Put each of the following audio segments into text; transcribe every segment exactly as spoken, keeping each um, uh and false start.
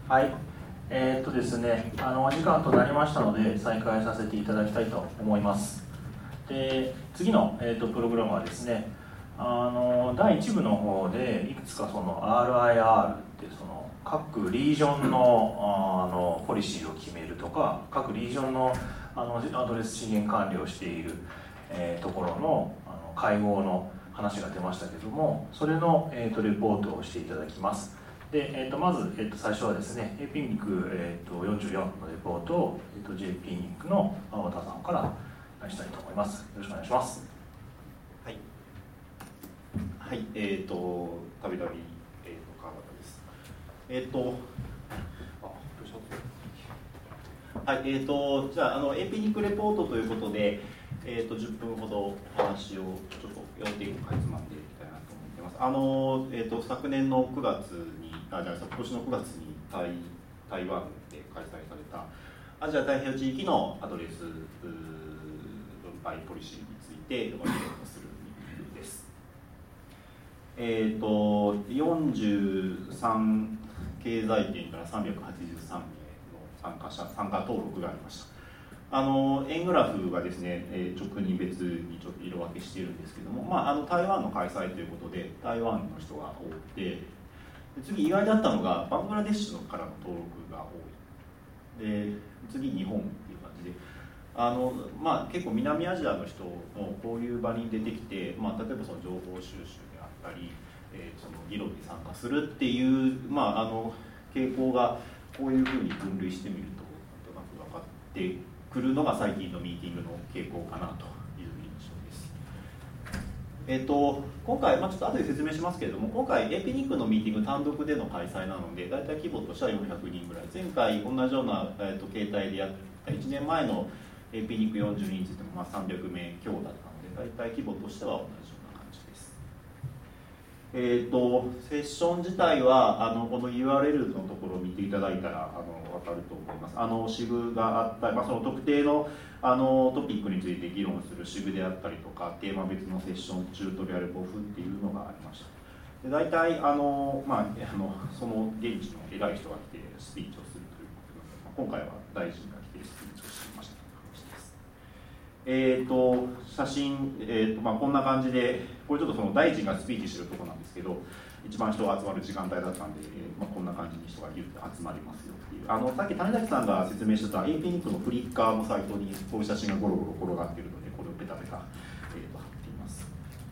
はい、えー、っとですね、あのお時間となりましたので再開させていただきたいと思います。で、次の、えー、っとプログラムはですね、あのだいいち部の方でいくつかその アールアイアール ってその各リージョンの、あのポリシーを決めるとか、各リージョンの、あのアドレス資源管理をしている、えー、ところの、あの会合の話が出ましたけども、それの、えー、とレポートをしていただきます。で、えー、とまず、えー、と最初はですね、エーピー ニック、えー、とよんじゅうよんのレポートを、えー、と ジェーピー ニックの青田さんからお願いしたいと思います。よろしくお願いします。 はい、はい、えーと、たびたび、えーと、川端です。えーと、あ、どうしたはい、えーと、じゃあ、あの、エーピー ニックレポートということで、えーと、じゅっぷんほどお話をちょっと要点をかいつまんでいきたいなと思っています。あの、えーと、昨年のくがつに、あ、じゃあ、今年のくがつに台、台湾で開催されたアジア太平洋地域のアドレス分配ポリシーについて議論するです。えーと、よんじゅうさん経済圏からさんびゃくはちじゅうさんめいの参加者、参加登録がありました。あの円グラフがですね、えー、直に別にちょっと色分けしているんですけども、まあ、あの台湾の開催ということで台湾の人が多くて、次意外だったのがバングラデシュからの登録が多い。で、次日本っていう感じで、あのまあ、結構南アジアの人もこういう場に出てきて、まあ、例えばその情報収集であったり、えー、その議論に参加するっていう、まあ、あの傾向がこういうふうに分類してみるとなんとなく分かってくるのが最近のミーティングの傾向かなという印象です。えー、と今回、まあ、ちょっと後で説明しますけれども、今回 エーピー ニックのミーティング単独での開催なので、大体規模としてはよんひゃくにんぐらい。前回同じような、えー、と形態でやったいちねんまえの エーピー ニックよんじゅうにについてもまあさんびゃくめい強だったので、大体規模としては同じような感じです。えー、とセッション自体はあのこの ユーアールエル のところを見ていただいたらあの分かると思います。あの支部があったり、まあ、その特定のあのトピックについて議論する支部であったりとか、テーマ別のセッション、チュートリアル、ボフっていうのがありました。で大体あの、まあ、あのその現地の偉い人が来てスピーチをするということで、まあ、今回は大臣が来てスピーチをしていましたという話です。えー、と写真、えーとまあ、こんな感じで、これちょっとその大臣がスピーチしてるところなんですけど、一番人が集まる時間帯だったんで、えーまあ、こんな感じに人がギュッと集まりますよっていう、あのさっき谷崎さんが説明してた エーピー ニックのフリッカーのサイトにこういう写真がゴロゴロ転がっているので、これをペタペタ、えー、と貼っています。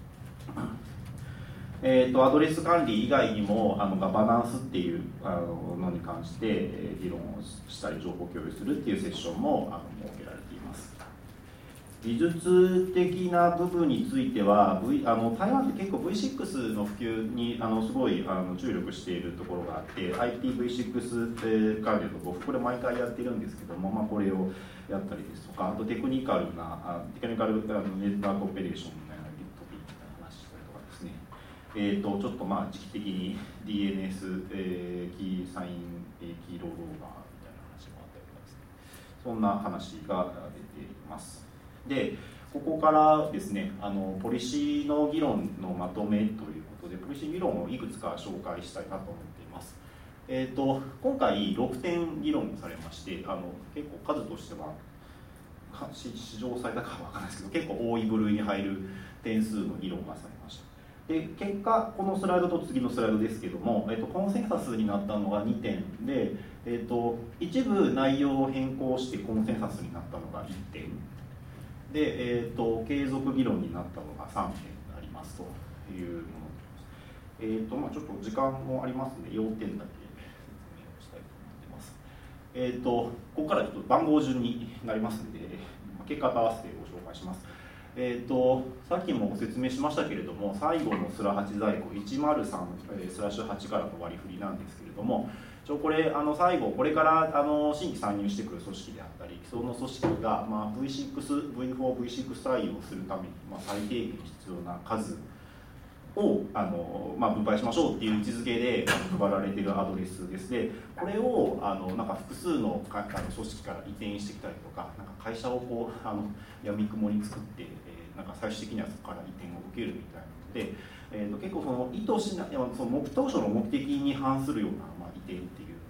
えー、とアドレス管理以外にもあのガバナンスっていうあののに関して、えー、議論をしたり情報共有するっていうセッションもあの設けられています。技術的な部分については、v、あの台湾って結構 ブイシックス の普及にあのすごいあの注力しているところがあって、 アイピーブイシックス 関連のボフ、これ毎回やってるんですけども、まあ、これをやったりですとか、あとテクニカルなあテクニカルあのネットワークオペレーションみたいなトピックみたいな話したりとかですね、えー、とちょっとまあ時期的に ディーエヌエス、えー、キーサイン、えー、キーローローバーみたいな話もあったりとかですね、そんな話が出ています。で、ここからですね、あのポリシーの議論のまとめということで、ポリシー議論をいくつか紹介したいなと思っています。えー、と今回ろくてん議論されまして、あの結構数としては史上最多かは分からないですけど、結構多い部類に入る点数の議論がされました。で結果、このスライドと次のスライドですけども、えー、とコンセンサスになったのがにてんで、えー、と一部内容を変更してコンセンサスになったのがいってんで、えー、と継続議論になったのがさんてんありますというものです。えーとまあ、ちょっと時間もありますので要点だけ説明をしたいと思っています。えー、とここからちょっと番号順になりますので、結果と合わせてご紹介します。えー、とさっきもご説明しましたけれども、最後のスラはち在庫いちまるさんスラッシュはちからの割り振りなんですけれども、これあの最後これからあの新規参入してくる組織であったり、既存の組織が、まあ、ブイシックス、ブイフォー、ブイシックス 対応するために、まあ、最低限必要な数をあの、まあ、分配しましょうっていう位置づけで配られているアドレスです。でこれをあのなんか複数のかあの組織から移転してきたりとか、なんか会社をこうあの闇雲に作って、えー、なんか最終的にはそこから移転を受けるみたいなので、えー、と結構その意図しない、その当初の目的に反するような、まあ、移転っていうの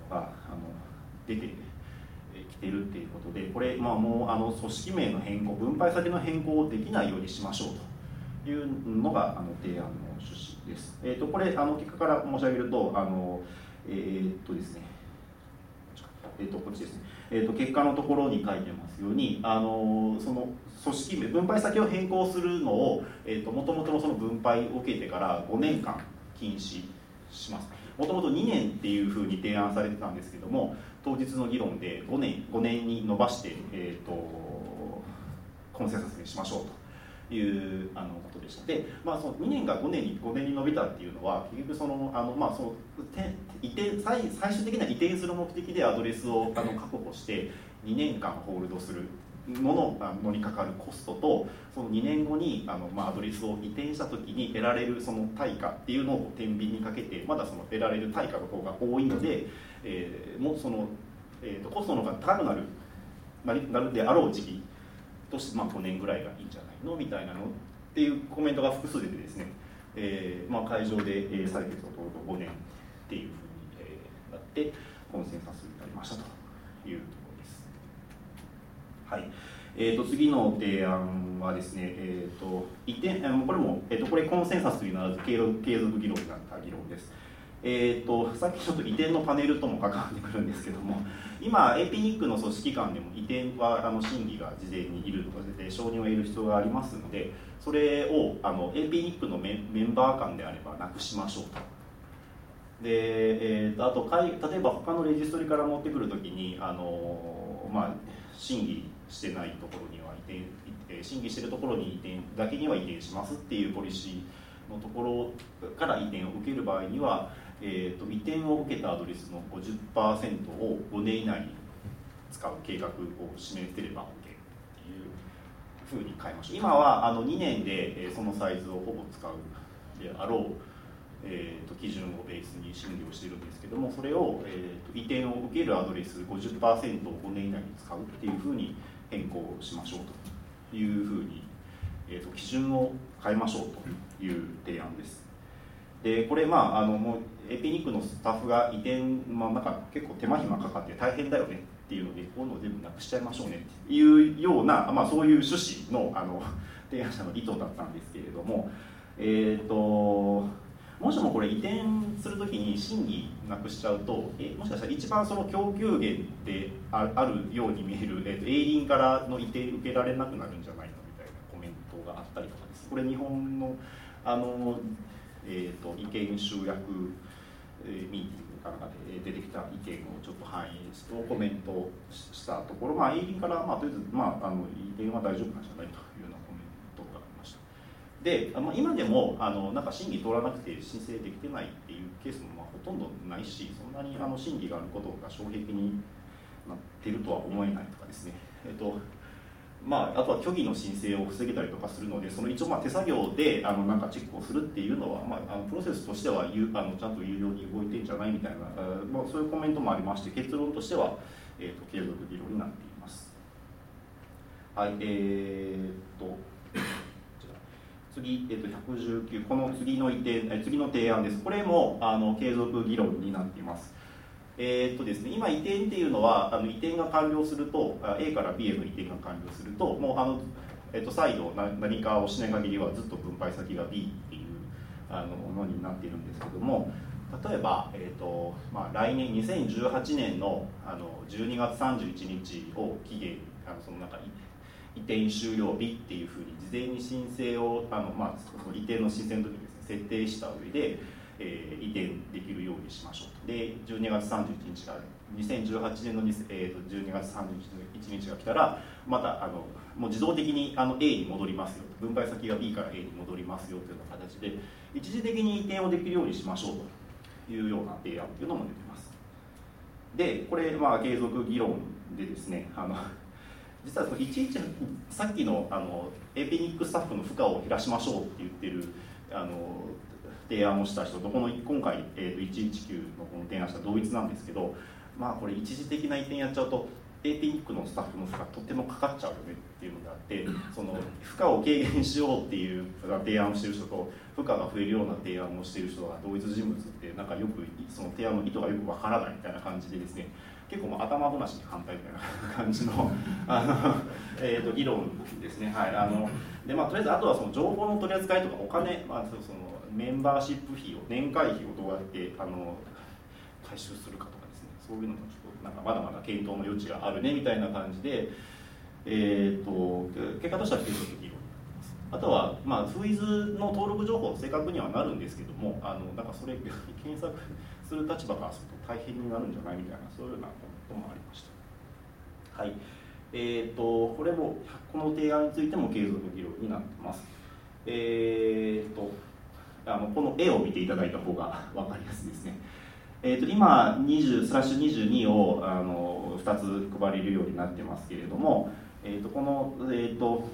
のがあの出てきてるっていうことで、これ、まあ、もうあの組織名の変更、分配先の変更をできないようにしましょうというのがあの提案の趣旨です。えー、とこれあの結果から申し上げると、あのえー、っとですね、えー、とこっちですね、えー、と結果のところに書いてますように、あのその組織名、分配先を変更するのを、えー、ともともとのその分配を受けてからごねんかん禁止します。もともとにねんっていうふうに提案されてたんですけども、当日の議論でごねん、ごねんに延ばして、えー、とコンセンサスにしましょうというあのことでした。で、まあ、そのにねんがごねんにごねんに伸びたっていうのは、結局そのあの、まあ、その移転 最, 最終的な移転する目的でアドレスをあの確保してにねんかんホールドするもののにかかるコストと、そのにねんごにあの、まあ、アドレスを移転した時に得られるその対価っていうのを天秤にかけて、まだその得られる対価の方が多いので、えー、もうその、えー、とコストの方が高くなるなるなるであろう時期として、まあ、ごねんぐらいがいいんじゃないのみたいなのっていうコメントが複数出てですね、えーまあ、会場で、えー、採決を通るとごねんっていうふうに、えー、なってコンセンサスになりましたというところです。はい。えー、と次の提案はですね、えー、と移転これも、えー、とこれコンセンサスにならず継続議論になった議論です。えー、とさっきちょっと移転のパネルとも関わってくるんですけども、今 エーピーニック の組織間でも移転はあの審議が事前にいるので承認を得る必要がありますので、それをあの エーピーニック のメメンバー間であればなくしましょうと。で、えー、とあと例えば他のレジストリから持ってくるときにあの、まあ、審議してないところには移転、審議しているところに移転だけには移転しますっていうポリシーのところから移転を受ける場合には、えー、と移転を受けたアドレスの ごじゅっパーセント をごねん以内に使う計画を示せれば OK っていうふうに変えましょう。今はあのにねんでそのサイズをほぼ使うであろう、えー、と基準をベースに審議をしているんですけども、それを、えー、と移転を受けるアドレス ごじゅっパーセント をごねん以内に使うっていうふうに変更しましょうというふうに、えー、と基準を変えましょうという提案です。でこれ、まあ、あのもう エーピーニック のスタッフが移転、まあ、なんか結構手間暇かかって大変だよねっていうので、こういうのを全部なくしちゃいましょうねっていうような、まあ、そういう趣旨の、あの提案者の意図だったんですけれども、えー、ともしもこれ移転するときに審議なくしちゃうと、えもしかしたら一番その供給源であるように見える、えー、と営林からの移転受けられなくなるんじゃないのみたいなコメントがあったりとかです。これ日本のあのえー、と意見集約、えー、ミーティングかなんかで出てきた意見をちょっと反映してコメントしたところ、まあ、営林から、まあ、とりあえず、まあ、あの移転は大丈夫なんじゃないというようなコメントがありました。で、あの今でもあのなんか審議通らなくて申請できてないっていうケースもまあほとんどないし、そんなにあの審議があることが障壁になっているとは思えないとかですね、えーとまあ、あとは虚偽の申請を防げたりとかするので、その一応まあ手作業であのなんかチェックをするっていうのは、まあ、あのプロセスとしてはゆあのちゃんと有料に動いてんじゃないみたいな、あ、まあ、そういうコメントもありまして、結論としては、えー、と継続議論になっています。はい、えー、っと次、えー、とひゃくじゅうきゅう、この次の移転、次の提案です。これもあの継続議論になっています。えーっとですね、今移転っていうのはあの移転が完了すると A から B への移転が完了するともうあの、えー、と再度何かをしない限りはずっと分配先が B っていうあのものになっているんですけども、例えば、えーとまあ、来年にせんじゅうはちねん の, あのじゅうにがつさんじゅういちにちを期限、あのその中移転終了日っていうふうに事前に申請をあの、まあ、その移転の申請の時にですね設定した上で、えー、移転できるようにしましょうと。でじゅうにがつさんじゅういちにちがにせんじゅうはちねんの、えー、とじゅうにがつさんじゅういちにちが来たらまたあのもう自動的にあの A に戻りますよと、分配先が B から A に戻りますよというような形で一時的に移転をできるようにしましょうというような提案というのも出ています。でこれ、まあ、継続議論でですね、あの実はそのいちいちさっき の, あの エーピーニック スタッフの負荷を減らしましょうって言ってるあの提案をした人とこの今回、えー、といちいちきゅうのこの提案した同一なんですけど、まあこれ一時的な移転やっちゃうとエーピーニック のスタッフの負荷とってもかかっちゃうよねっていうのがあって、その負荷を軽減しようっていう提案をしている人と負荷が増えるような提案をしている人が同一人物ってなんかよくその提案の意図がよくわからないみたいな感じでですね、結構もう頭ごなしに反対みたいな感じのあの、えー、と議論ですね。はい、あのでまあ、とりあえずあとはその情報の取り扱いとかお金、まあ、そのメンバーシップ費用年会費をどうやってあの回収するかとかですね、そういうのもちょっとなんかまだまだ検討の余地があるねみたいな感じで、えー、と結果としては継続的議論になってます。あとは、まあ、フーイズの登録情報正確にはなるんですけども、あのなんかそれ検索する立場からすると大変になるんじゃないみたいな、そういうようなこともありました。はい、えー、とこれもこの提案についても継続議論になってます。えー、とあのこの絵を見ていただいた方が分かりやすいですね。えー、と今にじゅうスラッシュにじゅうにをあのふたつ配れるようになってますけれども、えー、とこの、えー、と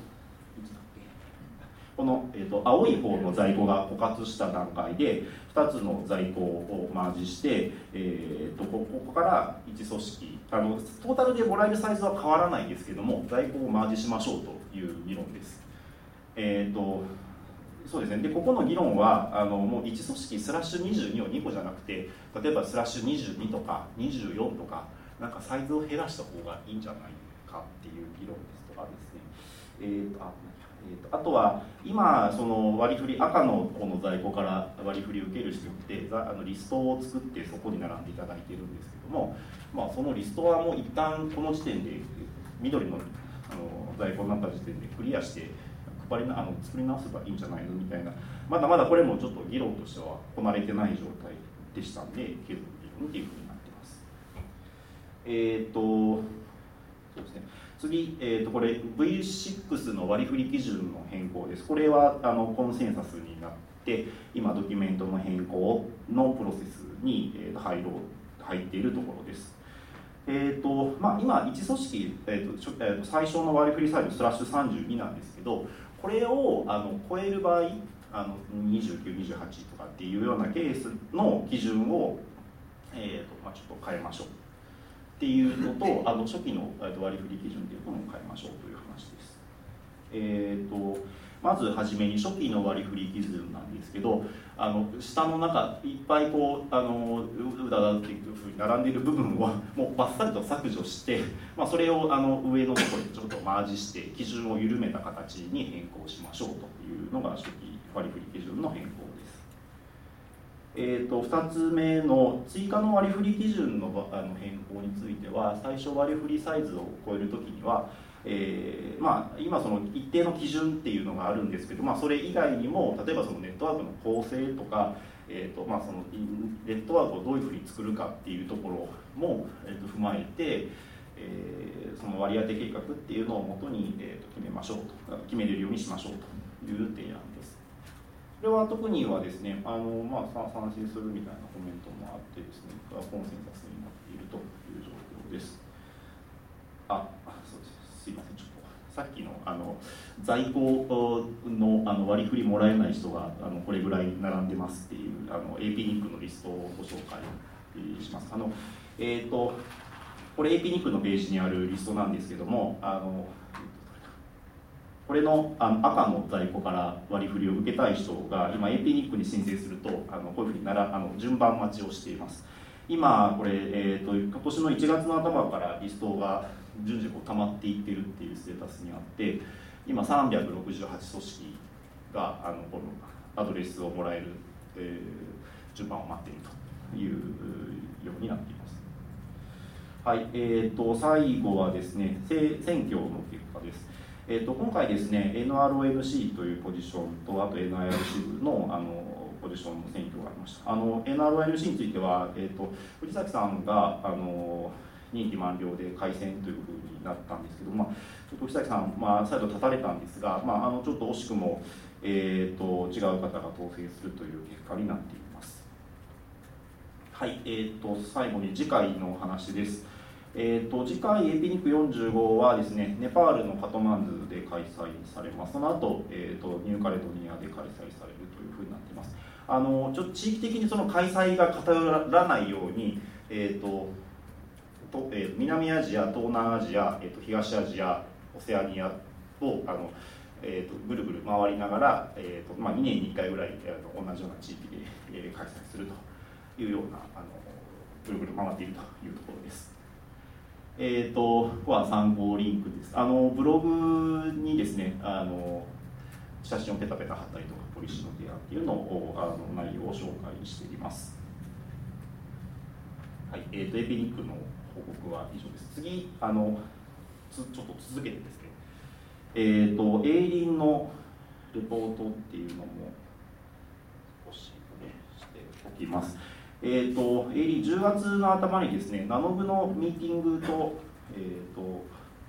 この、えー、と青い方の在庫が枯渇した段階でふたつの在庫をマージして、えー、とここからいち組織あのトータルでもらえるサイズは変わらないですけども在庫をマージしましょうという議論です。えー、とそうですね、でここの議論はあのもういち組織スラッシュにじゅうにをにこじゃなくて、例えばスラッシュにじゅうにとかにじゅうよんとかなんかサイズを減らした方がいいんじゃないかっていう議論ですとかですね。えーとあえー、とあとは今その割り振り赤のこの在庫から割り振りを受ける人ってあのリストを作ってそこに並んでいただいているんですけども、まあ、そのリストはもう一旦この時点で緑のあの在庫になった時点でクリアして配りなあの作り直せばいいんじゃないのみたいな、まだまだこれもちょっと議論としてはこなれてない状態でしたんで継続議論っていうふうになっています。えーとそうですね、次、えー、とこれ ブイシックス の割り振り基準の変更です。これはあのコンセンサスになって今ドキュメントの変更のプロセスに、えー、と入ろう入っているところです。えーとまあ、今いち組織、えーとえー、と最小の割り振りサイズスラッシュさんじゅうになんですけど、これをあの超える場合あのにじゅうきゅう、にじゅうはちとかっていうようなケースの基準を、えーとまあ、ちょっと変えましょうっていうのと、あの初期の割り振り基準っていうのも変えましょうという話です。えーとまずはじめに初期の割り振り基準なんですけど、あの下の中いっぱいこうあのうだだっていうふうに並んでいる部分をもうバッサリと削除して、まあ、それをあの上のところにちょっとマージして基準を緩めた形に変更しましょうというのが初期割り振り基準の変更です。えー、とふたつめの追加の割り振り基準のあの変更については、最初割り振りサイズを超えるときにはえーまあ、今その一定の基準っていうのがあるんですけど、まあ、それ以外にも例えばそのネットワークの構成とか、えーとまあ、そのネットワークをどういうふうに作るかっていうところも、えー、と踏まえて、えー、その割り当て計画っていうのをもとに、えー、と決めましょうと決めれるようにしましょうという提案です。これは特にはですねあの、まあ、賛成するみたいなコメントもあってですね、コンセンサスになっているという状況です。あ、そうです。すいません、ちょっとさっきのあの在庫 の, あの割り振りもらえない人があのこれぐらい並んでますっていうあの エーピーニック のリストをご紹介します。あの、えー、とこれ エーピーニック のページにあるリストなんですけども、あのこれ の, あの赤の在庫から割り振りを受けたい人が今 エーピーニック に申請するとあのこういうふうにならあの順番待ちをしています。今これ、えー、と今年のいちがつの頭からリストが順次こう溜まっていってるっていうステータスにあって、今さんびゃくろくじゅうはち組織があのこのアドレスをもらえる、えー、順番を待っているというようになっています。はい、えー、と最後はですね選挙の結果です。えー、と今回ですね エヌアールオーエヌシー というポジションとあと エヌアイアール 支部のあのポジションの選挙がありました。あの エヌアールオーエヌシー については、えー、と藤崎さんがあの任期満了で改選というふうになったんですけど、まあ、ちょっと藤崎さん、まあ、再度立たれたんですが、まあ、あのちょっと惜しくも、えー、と違う方が当選するという結果になっています。はい、えー、と最後に次回のお話です。えー、と次回 エーピーニックよんじゅうご はですねネパールのカトマンズで開催されます。その後、えー、とニューカレドニアで開催されるというふうになっています。あのちょっと地域的にその開催が偏らないように、えー、とと、えー、南アジア、東南アジア、えー、と東アジア、オセアニアをあの、えー、とぐるぐる回りながら、えーとまあ、にねんにいっかいぐらいあの同じような地域で、えー、開催するというようなあのぐるぐる回っているというところです。えー、とここは参考リンクです。あのブログにですねあの写真をペタペタ貼ったりとかポリシーの提案っていうのをあの内容を紹介しています。はい、えー、とエピニックの報告は以上です。次あのつちょっと続けてですね、えー、とエイリンのレポートっていうのも少し、ね、しておきます。えー、とエイリンじゅうがつの頭にですねナノブのミーティングと、えー、と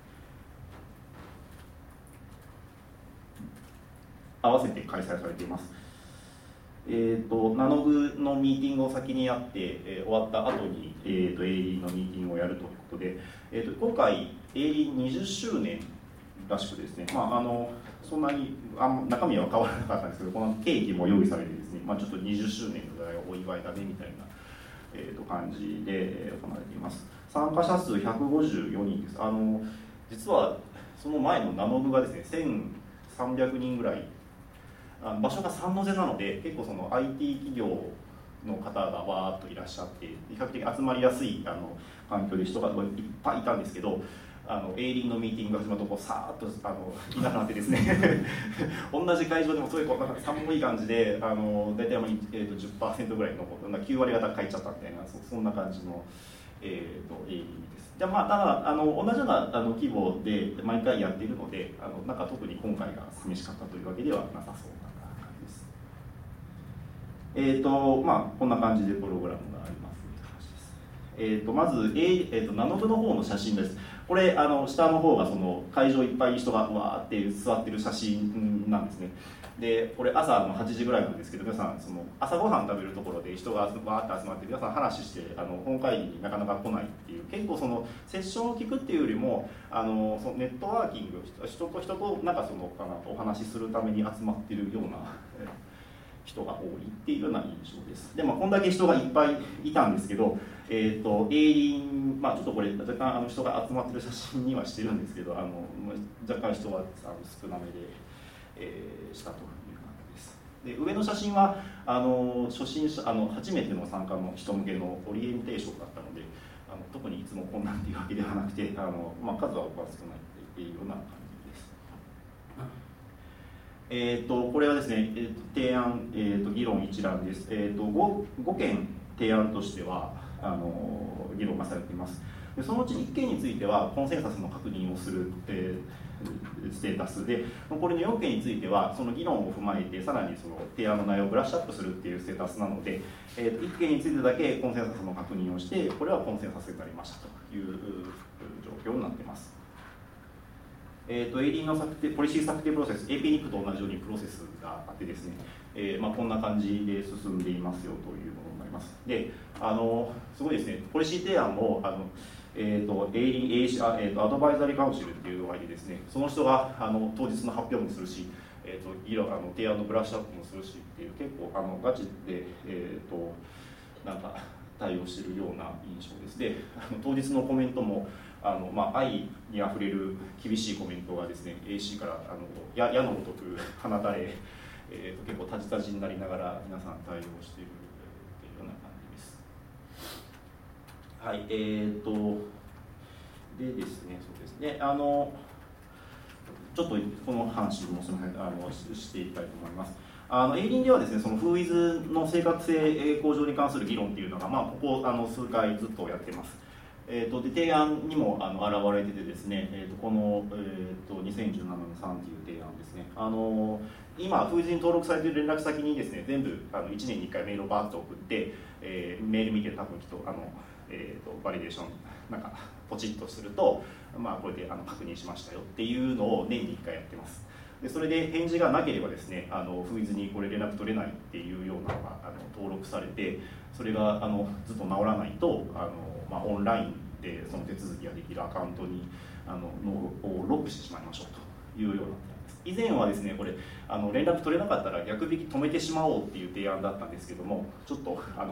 合わせて開催されています。えー、とナノブのミーティングを先にやって、えー、終わった後に、えー、とエイリンのミーティングをやるということで、えー、と今回エイリンにじゅっしゅうねんらしくですね、まあ、あのそんなにあん中身は変わらなかったんですけど、このケーキも用意されてですね、まあ、ちょっとにじゅっしゅうねんぐらいお祝いだねみたいな、えー、と感じで行われています。参加者数ひゃくごじゅうよにんです。あの実はその前のナノブがですねせんさんびゃくにんぐらい、あの場所がサンノゼなので結構その アイティー 企業の方がわーっといらっしゃって比較的集まりやすいあの環境で人がいっぱいいたんですけど、あのエイリンのミーティングが始まるとこうさーっとあのいなくなってですね同じ会場でもすごいこうなんか寒い感じであの大体、まあえー、と じゅっパーセント ぐらい残ってきゅうわり方帰っちゃったみたいな そ, そんな感じの、えー、とエイリンです。じゃあまあただあの同じようなあの規模で毎回やっているので、あのなんか特に今回が寂しかったというわけではなさそうな感じです。えーとまあ、こんな感じでプログラムがありますという話です。えー、とまず、えー、とナノブの方の写真です。これあの下の方がその会場いっぱい人がわーって座ってる写真なんですね。でこれ朝のはちじぐらいなんですけど、皆さんその朝ごはん食べるところで人がわーって集まって皆さん話してあの本会議になかなか来ないっていう、結構そのセッションを聞くっていうよりもあのそのネットワーキング、人と人となんかそのかなお話しするために集まってるような人が多いっていうような印象です。で、まあ、こんだけ人がいっぱいいたんですけど、えーと、エイリン、まあ、ちょっとこれ若干あの人が集まってる写真にはしてるんですけど、あの若干人はあの少なめで、えー、したという感じです。で、上の写真はあの初心者あの初めての参加の人向けのオリエンテーションだったので、あの特にいつもこんなんっていうわけではなくて、あの、まあ、数は少ないっていうような感じです。えー、とこれはですね、えー、と提案、えー、と議論一覧です。えー、と 5, 5件提案としてはあの議論がされています。でそのうちいっけんについてはコンセンサスの確認をする、えー、ステータスで、これのよんけんについてはその議論を踏まえてさらにその提案の内容をブラッシュアップするっていうステータスなので、えー、といっけんについてだけコンセンサスの確認をして、これはコンセンサスになりましたという状況になっています。えー、とエイリンの策定ポリシー策定プロセス、エーピーニック と同じようにプロセスがあってですね、えーまあ、こんな感じで進んでいますよというものになります。で、あのすごいですね、ポリシー提案もあの、えー、とエイリン、エーシー、えー、とアドバイザリーカウンシルっていうのがいてですね、その人があの当日の発表もするし、えー、と議論あの提案のブラッシュアップもするしっていう、結構あのガチで、えー、となんか対応しているような印象です。で、あの当日のコメントもあのまあ、愛にあふれる厳しいコメントがですね エーシー からあの矢矢のごとく放たれ、えー、と結構タジタジになりながら皆さん対応しているというような感じです。はい、えーとでですね、そうですね、あのちょっとこの話もすみませんあのしていきたいと思います。あのエイリンではですね、そのフーイズの正確性向上に関する議論っていうのが、まあ、ここあの数回ずっとやってます。えー、とで提案にもあの現れててですね、えー、とこの、えー、とにせんじゅうななのさんという提案ですね、あの今フーイズに登録されている連絡先にですね全部あのいちねんにいっかいメールをバーッと送って、えー、メール見て多分きっとあの、えー、とバリデーションなんかポチッとすると、まあ、これであの確認しましたよっていうのを年にいっかいやってます。でそれで返事がなければですね、あのフーイズにこれ連絡取れないっていうようなのがあの登録されて、それがあのずっと治らないとあの、まあ、オンラインでその手続きができるアカウントにあのをロックしてしまいましょうというような提案です。以前はですね、これあの連絡取れなかったら逆引き止めてしまおうっていう提案だったんですけども、ちょっとあの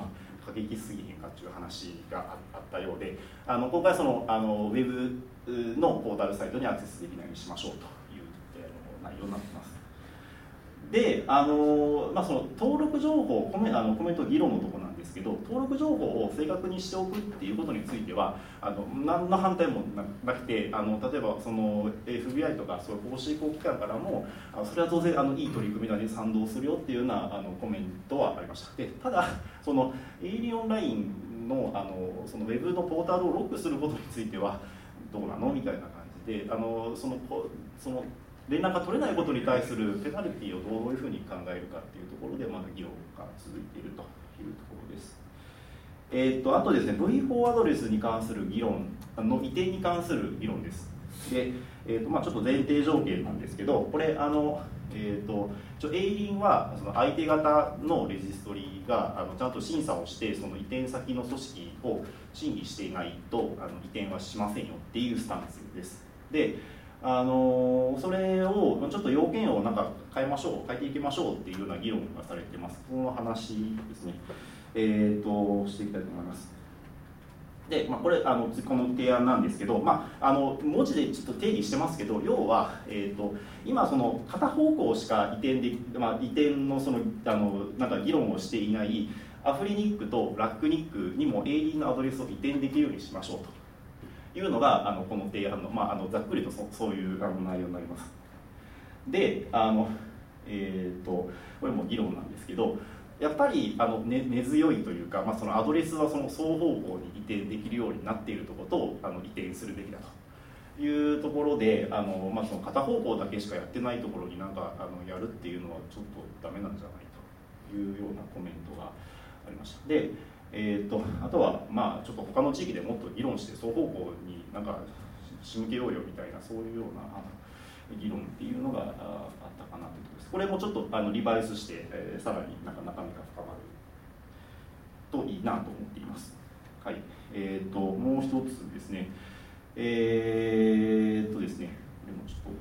過激すぎへんかっていう話があったようで、あの今回そのあのウェブのポータルサイトにアクセスできないようにしましょうという内容になっています。で、あのまあ、その登録情報コメ、あのコメント議論のところなんですけど、登録情報を正確にしておくっていうことについてはあの何の反対もなくて、あの例えばその エフビーアイ とかそういう法執行機関からもあのそれは当然あのいい取り組みなので賛同するよっていうようなあのコメントはありました。でただそのエイリーオンラインのあのそのウェブのポータルをロックすることについてはどうなのみたいな感じで、あのそのその連絡が取れないことに対するペナルティをどういうふうに考えるかというところでまだ議論が続いているというところです。えー、とあとですね ブイフォー アドレスに関する議論の移転に関する議論です。で、えーとまあ、ちょっと前提条件なんですけど、これあの、えー、とエイリンはその相手方のレジストリがあのちゃんと審査をしてその移転先の組織を審議していないとあの移転はしませんよっていうスタンスです。であのそれをちょっと要件をなんか変えましょう変えていきましょうっていうような議論がされています。この話ですね、えー、としていきたいと思います。で、まあ、これあのこの提案なんですけど、まあ、あの文字でちょっと定義してますけど、要は、えー、と今その片方向しか移転で、まあ、移転のそのあのなんか議論をしていないアフリニックとラックニックにもエイリーのアドレスを移転できるようにしましょうというのがあのこの提案の、まあ、あのざっくりと そ, そういうあの内容になります。であの、えー、とこれも議論なんですけど、やっぱりあの、ね、根強いというか、まあ、そのアドレスはその双方向に移転できるようになっているところとあの移転するべきだというところで、あの、まあ、その片方向だけしかやってないところになんかあのやるっていうのはちょっとダメなんじゃないというようなコメントがありました。でえー、とあとは、まあ、ちょっと他の地域でもっと議論して双方向になんか仕向けようよみたいなそういうような議論っていうのがあったかなというところです。これもちょっとあのリバイスして、えー、さらになんか中身が深まるといいなと思っています。はい、えー、ともう一つですね、えー、とですねこれもちょっと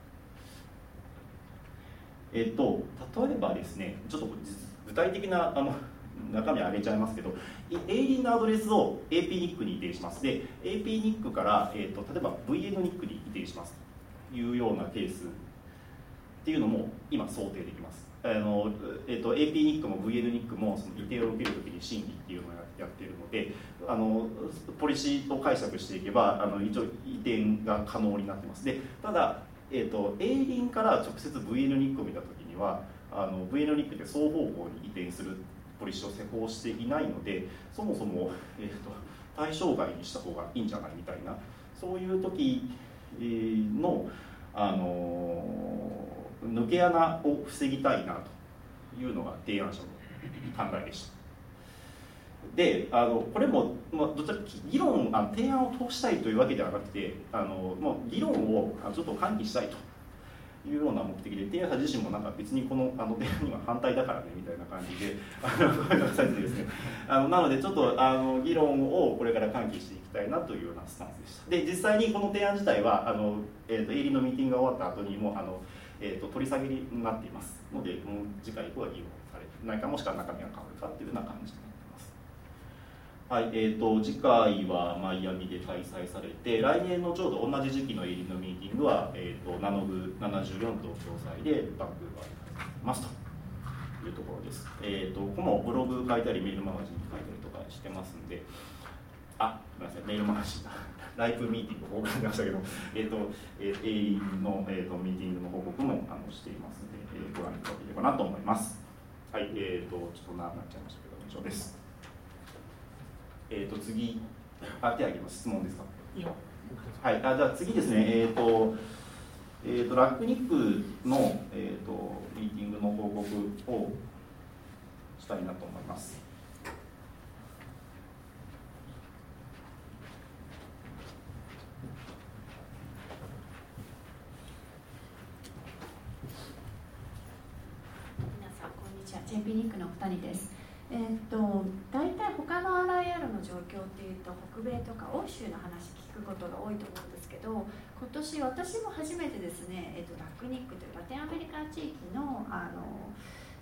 えー、と例えばですね、ちょっと具体的なあの中身上げちゃいますけど、エイリーのアドレスを エーピーニック に移転します。で エーピーニック から、えー、と例えば ブイエヌニック に移転しますというようなケースっていうのも今想定できます。あの、えー、と エーピーニック も ブイエヌニック もその移転を受けるときに審議っていうのをやっているので、あのポリシーを解釈していけばあの一応移転が可能になっています。でただ、えー、とエイリンから直接 ブイエヌニック を見たときにはあの ブイエヌニック で双方向に移転するポリシーを施行していないので、そもそも、えー、と対象外にした方がいいんじゃないみたいな、そういう時の、あのー、抜け穴を防ぎたいなというのが提案者の考えでした。であのこれも、まあ、どちらか議論あ提案を通したいというわけではなくて、あのもう議論をちょっと喚起したいというような目的で、提案者自身もなんか別にこのあの提案には反対だからねみたいな感じであの声がされてですね、あのなのでちょっとあの議論をこれから喚起していきたいなというようなスタンスでした。で実際にこの提案自体はあの、えー、とエイリーのミーティングが終わった後にもあの、えー、と取り下げになっていますので、もう次回以降は議論されないか、もしくは中身が変わるかというような感じになっています。はい、えー、と次回はマイアミで開催されて、来年のちょうど同じ時期のエイリーのミーティングは、えー、とナノブななじゅうよんと共催でバンクーバーに開催しますというところです。えー、とここもブログ書いたりメールマガジン書いたりとかしてますんで、あ、ごめんなさい、メールマガジンだライブミーティングを報告しましたけど、えー、とエイリーの、えー、とミーティングの報告もあのしていますので、えー、ご覧いただければなと思います。はい、えー、とちょっと長くなっちゃいましたけど以上です。えー、と次、あ、手挙げます。質問ですか？いや、はい、あ、じゃあ次ですね、えーとえー、とラックニックの、えー、とミーティングの報告をしたいなと思います。 皆さん、こんにちは。ジェーピー ニックの二人です。えー、と大体他の アールアイアール の状況っていうと北米とか欧州の話聞くことが多いと思うんですけど、今年私も初めてですね、えー、とラックニックというラテンアメリカ地域の、あの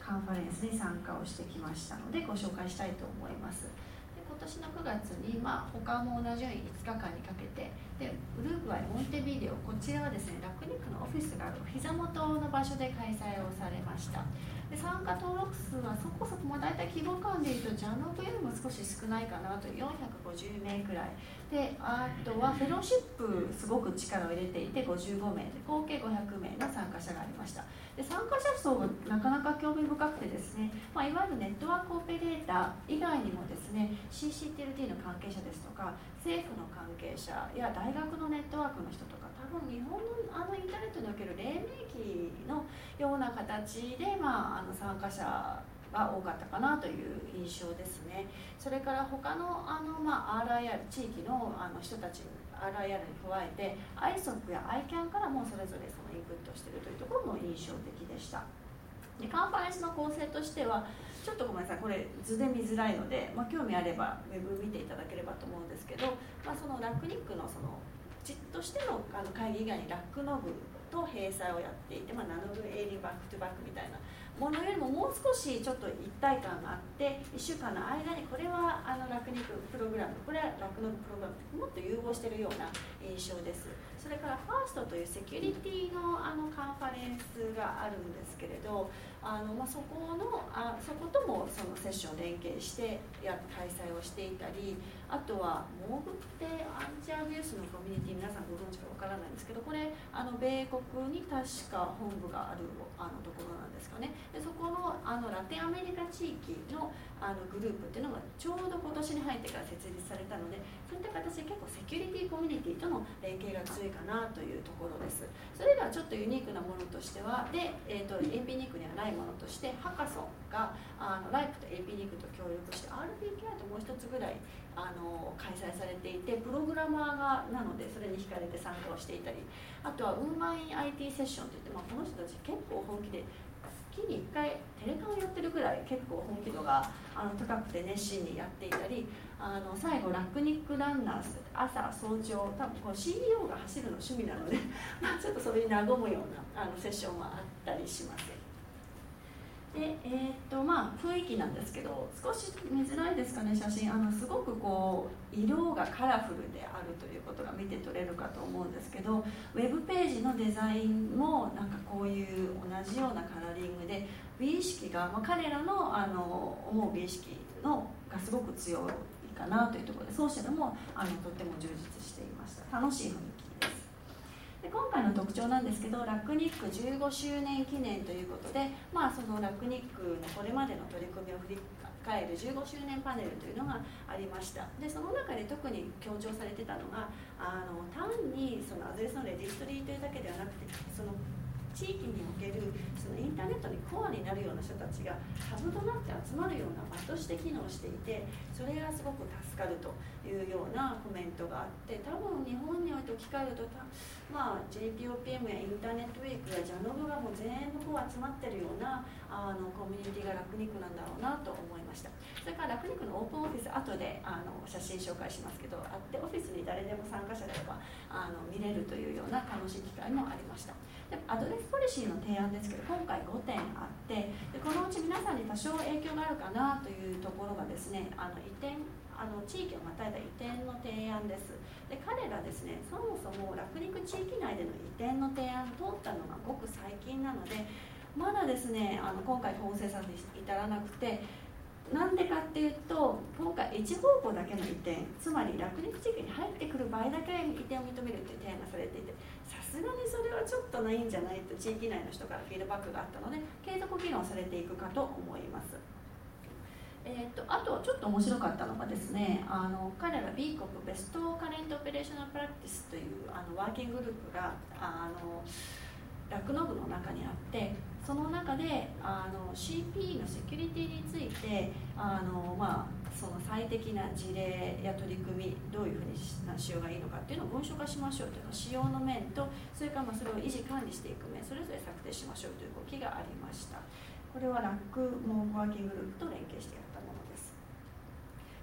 カンファレンスに参加をしてきましたのでご紹介したいと思います。で今年のくがつに、まあ、他も同じようにいつかかんにかけてでウルグアイモンテビデオ、こちらはですねラクニックのオフィスがある膝元の場所で開催をされました。で参加登録数はそこそこ、まあ、大体規模感でいうとジャノブよりも少し少ないかなとよんひゃくごじゅうめいくらいで、あとはフェローシップすごく力を入れていてごじゅうごめいで合計ごひゃくめいの参加者がありました。で参加者層がなかなか興味深くてですね、まあ、いわゆるネットワークオペレーター以外にもですね シーシーティーエルティー の関係者ですとか政府の関係者や大学のネットワークの人とか、多分日本のあのインターネットにおける黎明期のような形で、まあ、あの参加者が多かったかなという印象ですね。それから他のあの、まあ、アールアイアール 地域のあの人たち アールアイアール に加えて アイソップ や アイキャン からもそれぞれそのインプットしているというところも印象的でした。でカンファレンスの構成としてはちょっとごめんなさい、これ図で見づらいので、まあ、興味あればウェブ見ていただければと思うんですけど、まあ、そのラクニックのその実としてのあの会議以外にラックノブと閉鎖をやっていて、まあ、ナノブエイリーバックトゥバックみたいなものよりももう少しちょっと一体感があって、いっしゅうかんの間にこれはあのラクニックプログラム、これはラクノブプログラムもっと融合しているような印象です。それからファーストというセキュリティのあのカンファレンスがあるんですけれど、あの、まあ、そこのあそこともそのセッション連携してや開催をしていたり、あとはモーグってアンチアビュースのコミュニティ、皆さんご存知かわからないんですけど、これあの米国に確か本部があるあのところなんですかね。でそこのあのラテンアメリカ地域のあのグループっていうのがちょうど今年に入ってから設立されたので、そういった形で結構セキュリティコミュニティとの連携が強いかなというところです。それではちょっとユニークなものとしてはで、えー、と エーピーニックにはないものとしてハカソンがあのライプと エーピーニックと協力して アールピーケーアイ ともう一つぐらいあの開催されていて、プログラマーがなのでそれに惹かれて参加をしていたり、あとはウーマンイン アイティー セッションといって、まあ、この人たち結構本気で月にいっかいテレカンをやってるぐらい結構本気度があの高くて熱心にやっていたり、あの最後ラクニックランナーズ、朝早朝多分こう シーイーオー が走るの趣味なのでまあちょっとそれに和むようなあのセッションはあったりします。でえーっとまあ、雰囲気なんですけど、少し見づらいですかね、写真。あのすごくこう色がカラフルであるということが見て取れるかと思うんですけど、ウェブページのデザインもなんかこういう同じようなカラーリングで美意識が、まあ、彼らの、あの思う美意識のがすごく強いかなというところで、ソーシャルもあのとっても充実していました。楽しい雰囲気です。で今回の特徴なんですけど、ラクニックじゅうごしゅうねん記念ということで、まあ、そのラクニックのこれまでの取り組みを振り返るじゅうごしゅうねんパネルというのがありました。でその中で特に強調されてたのが、あの単にそのアドレスのレジストリーというだけではなくて、その地域におけるそのインターネットにコアになるような人たちがハブとなって集まるような場として機能していて、それがすごく助かるというようなコメントがあって、多分日本において置き換えると、まあ、ジェイピーオーピーエム やインターネットウィークやジャノブがもう全部こう集まってるようなあのコミュニティがラクニックなんだろうなと思いました。それからラクニックのオープンオフィス、後であの写真紹介しますけど、あってオフィスに誰でも参加者であればあの見れるというような楽しい機会もありました。でアドレスポリシーの提案ですけど、今回ごてんあって、でこのうち皆さんに多少影響があるかなというところがですね、あの移転あの地域をまたいだ移転の提案です。で彼らですね、そもそもラクニック地域内での移転の提案通ったのがごく最近なので、まだですねあの今回法制さに至らなくて、なんでかっていうと、今回一方向だけの移転、つまりラクニック地域に入ってくる場合だけ移転を認めるという提案がされていて、さすがにそれはちょっとないんじゃないと地域内の人からフィードバックがあったので、継続議論されていくかと思います。えー、とあとちょっと面白かったのがですね、あの彼ら B 国ベストカレントオペレーショナルプラクティスというあのワーキンググループがあのラクノブの中にあって、その中であの シーピー のセキュリティについてあの、まあ、その最適な事例や取り組み、どういうふうにしようがいいのかっていうのを文書化しましょうというのを使用の面と、それからまあそれを維持管理していく面、それぞれ策定しましょうという動きがありました。これはラックモンワーキンググループと連携してやったものです。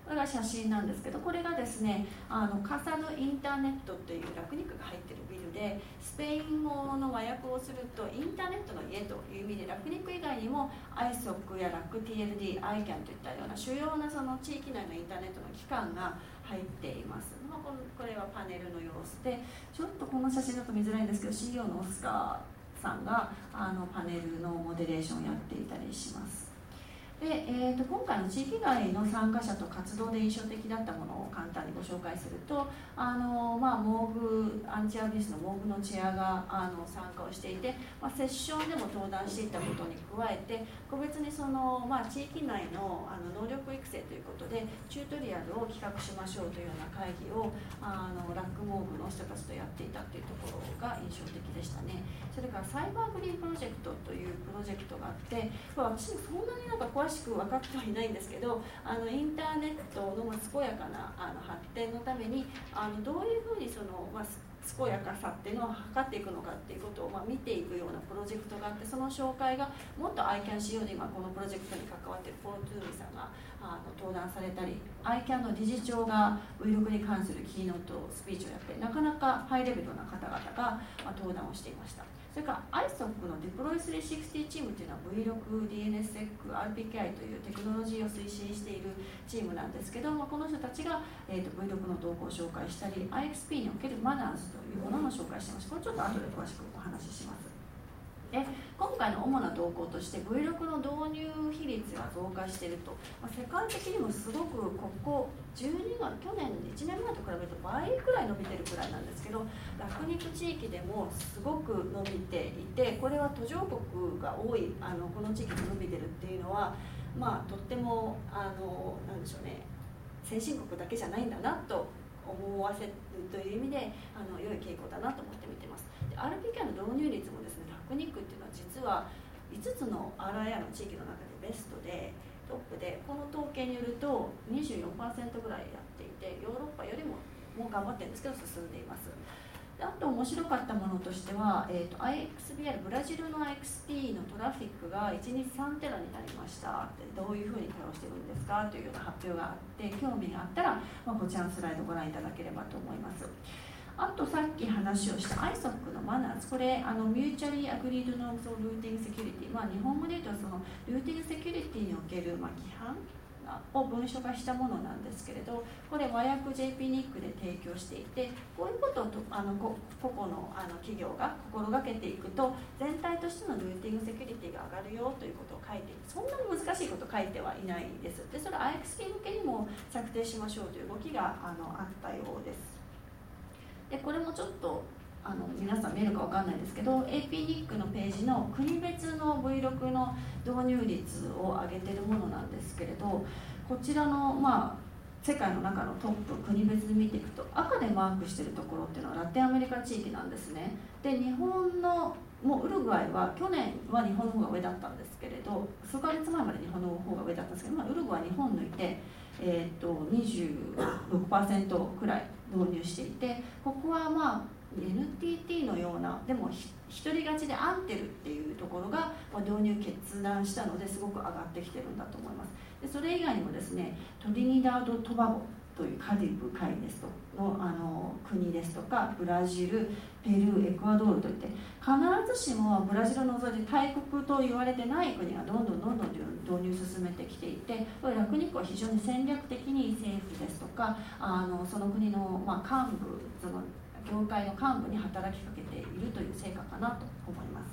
これが写真なんですけど、これがですね、あのカサヌインターネットというラクニックが入っているビルで、スペイン語の和訳をするとインターネットの家という意味で、ラクニック以外にも アイソック やラク ティーエルディー、アイキャン といったような主要なその地域内のインターネットの機関が入っています。まあ、このこれはパネルの様子で、ちょっとこの写真だと見づらいんですけど、 シーイーオー のオスカーさんがあのパネルのモデレーションをやっていたりします。でえー、と今回の地域外の参加者と活動で印象的だったものを簡単にご紹介すると、あの、まあ、モーグアンチアビスのモーグのチェアがあの参加をしていて、まあ、セッションでも登壇していたことに加えて、個別にその、まあ、地域内 の, あの能力育成ということでチュートリアルを企画しましょうというような会議をあのラックモーグの人たちとやっていたというところが印象的でしたね。それからサイバーグリーンプロジェクトというプロジェクトがあって、まあ、私そんなになんか詳しく分かってはいないんですけど、あのインターネットの健やかなあの発展のためにあのどういうふうにその、まあ、健やかさっていうのを測っていくのかっていうことを、まあ、見ていくようなプロジェクトがあって、その紹介がもっと アイキャン シーイーオー で今このプロジェクトに関わっているポートゥーミさんがあの登壇されたり、 アイキャン の理事長が Vlog に関するキーノートスピーチをやって、なかなかハイレベルな方々が、まあ、登壇をしていました。それから アイソック の Deploy スリーシクスティー チームというのは ブイろく、ディーエヌエスエック、アールピーケーアイ というテクノロジーを推進しているチームなんですけど、まあ、この人たちが、えー、と ブイろく の動向を紹介したり、 アイエックスピー におけるマナーズというものも紹介しています。これちょっと後で詳しくお話しします。で今回の主な動向として ブイろく の導入比率が増加していると、まあ、世界的にもすごくここじゅうにがつ、去年いちねんまえと比べると倍くらい伸びてるくらいなんですけど、ラクニック地域でもすごく伸びていて、これは途上国が多いあのこの地域で伸びてるっていうのは、まあ、とってもあのなんでしょうね、先進国だけじゃないんだなと思わせるという意味であの良い傾向だなと思って見てます。で アールピーケー の導入率もですね、ラクニックっていうのは実はいつつの アールアイアール の地域の中でベストでトップで、この統計によると にじゅうよんパーセント ぐらいやっていて、ヨーロッパよりももう頑張ってるんですけど進んでいます。であと面白かったものとしては、えー、と アイエックスビーアール ブラジルの アイエックスピー のトラフィックがいちにちさんテラになりましたって、どういうふうに対応してるんですかというような発表があって、興味があったら、まあ、こちらのスライドをご覧いただければと思います。あとさっき話をした アイソック のマナーズ、これあのミューチャリーアグリードノームズルーティングセキュリティ、まあ、日本語で言うとそのルーティングセキュリティにおける、まあ、規範を文書化したものなんですけれど、これ和訳 ジェイピー ニック で提供していて、こういうことをとあの個々のあの企業が心がけていくと全体としてのルーティングセキュリティが上がるよということを書いていて、そんなに難しいこと書いてはいないです。でそれ アイエックスピー 向けにも策定しましょうという動きがあのあったようです。でこれもちょっとあの皆さん見えるかわかんないですけど、 エーピー ニック のページの国別の ブイろく の導入率を上げているものなんですけれど、こちらの、まあ、世界の中のトップ国別で見ていくと赤でマークしているところっていうのはラテンアメリカ地域なんですね。で日本のもうウルグアイは去年は日本の方が上だったんですけれど、数ヶ月前まで日本の方が上だったんですけど、まあ、ウルグアイは日本抜いて、えー、と にじゅうろくパーセント くらい導入していて、ここはまあ エヌティーティー のような、でも一人勝ちでアンテルっていうところが導入決断したのですごく上がってきてるんだと思います。でそれ以外にもですね、トリニダード・トバゴというカリブ海ですと の, あの国ですとか、ブラジル、ペルー、エクアドールといって必ずしもブラジルを除いて大国と言われてない国がどんどんどんどん導入進めてきていて、これラクニックは非常に戦略的に政府ですとかあのその国の、まあ、幹部、その業界の幹部に働きかけているという成果かなと思います。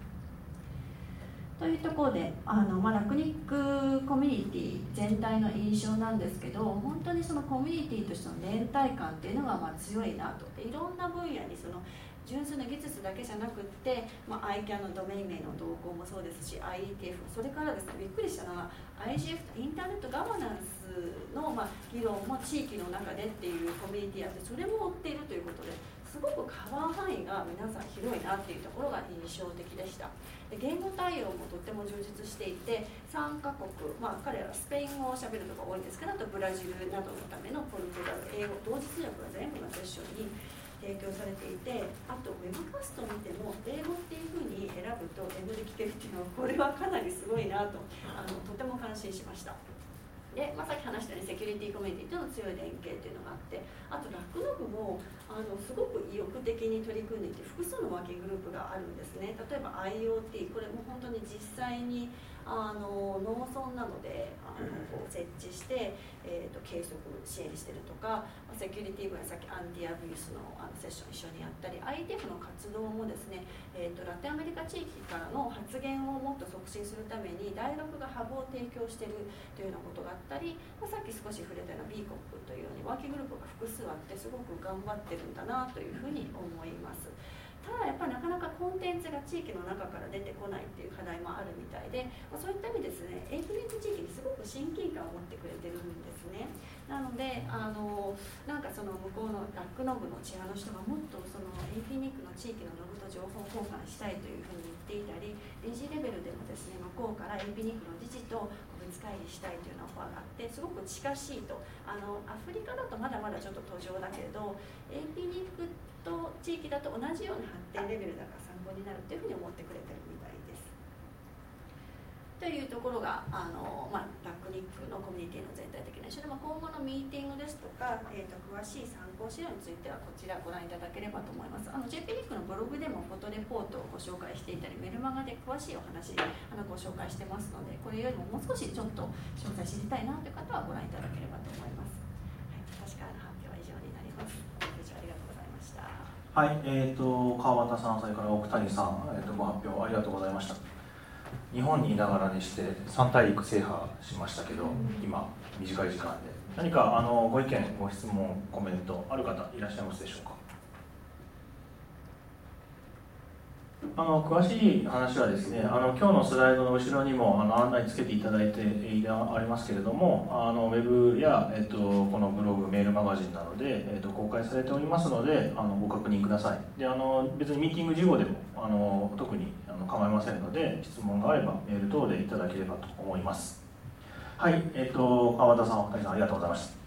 というところであの、まあ、ラクニックコミュニティ全体の印象なんですけど、本当にそのコミュニティとしての連帯感っていうのがまあ強いなと。でいろんな分野にその純粋な技術だけじゃなくって、まあ、アイキャン のドメイン名の動向もそうですし アイイーティーエフ、 それからですね、びっくりしたのは アイジーエフ インターネットガバナンスの、まあ、議論も地域の中でっていうコミュニティあって、それも追っているということで、すごくカバー範囲が皆さん広いなっていうところが印象的でした。で言語対応もとっても充実していて、さんカ国、まあ、彼らはスペイン語をしゃべるのが多いんですけど、あとブラジルなどのためのポルトガル、英語、同時通訳が全部のセッションに提供されていて、あとウェブカストを見ても英語っていう風に選ぶと英語で聞けるっていうのは、これはかなりすごいなとあのとても感心しました。 で、まあ、さっき話したようにセキュリティコミュニティとの強い連携っていうのがあって、あとラックノグもあのすごく意欲的に取り組んでいて複数のワーキンググループがあるんですね。例えば IoT、 これも本当に実際にあの農村などであのこう設置して、えー、と計測支援してるとか、セキュリティ分野、さっきアンティアビュースのあのセッション一緒にやったり、 アイティーエフ の活動もですね、えー、とラテンアメリカ地域からの発言をもっと促進するために大学がハブを提供しているというようなことがあったり、まあ、さっき少し触れたような ビーコップ というようにワーキンググループが複数あってすごく頑張ってるんだなというふうに思います。ただやっぱりなかなかコンテンツが地域の中から出てこないっていう課題もあるみたいで、まあ、そういった意味ですね、エイピニック地域にすごく親近感を持ってくれてるんですね。なのであのなんかその向こうのラックノグのチアの人がもっとそのエイピニックの地域のノグと情報交換したいというふうに言っていたり、レジレベルでもですね、向こうからエイピニックの自治と個別会議したいというようなオファーがあって、すごく近しいと。あのアフリカだとまだまだちょっと途上だけれど、エイピニックと地域だと同じような発展レベルだから参考になるというふうに思ってくれてるみたいです。というところがあの、まあ、ラックニックのコミュニティの全体的な一緒で、まあ、今後のミーティングですとか、えー、と詳しい参考資料についてはこちらご覧いただければと思います。あの ジェイピー ニックのブログでもフォトレポートをご紹介していたり、メルマガで詳しいお話あのご紹介してますので、これよりももう少しちょっと詳細知りたいなという方はご覧いただければと思います。はい、私からの発表は以上になります。ご清聴ありがとうございました。 はい、えー、と川端さん、それから奥谷さん、えー、とご発表ありがとうございました。日本にいながらにしてさん大陸制覇しましたけど、今短い時間で何かあのご意見、ご質問、コメントある方いらっしゃいますでしょうか。あの詳しい話はですね、あの今日のスライドの後ろにもあの案内つけていただいてありますけれども、あのウェブや、えっと、このブログ、メールマガジンなどで、えっと、公開されておりますので、あのご確認ください。で、あの別にミーティング事後でもあの特にあの構いませんので、質問があればメール等でいただければと思います。はい、えっと、川端さん、お二人さんありがとうございました。